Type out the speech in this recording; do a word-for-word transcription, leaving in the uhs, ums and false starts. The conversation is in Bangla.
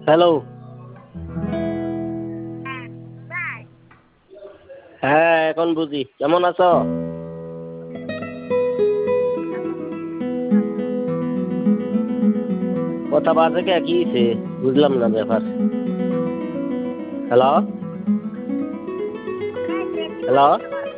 হ্যালো। হ্যাঁ এখন বুঝি, কেমন আছো? কথা বাজে কে, কি হইছে? বুঝলাম না ব্যাপার। Hello hello.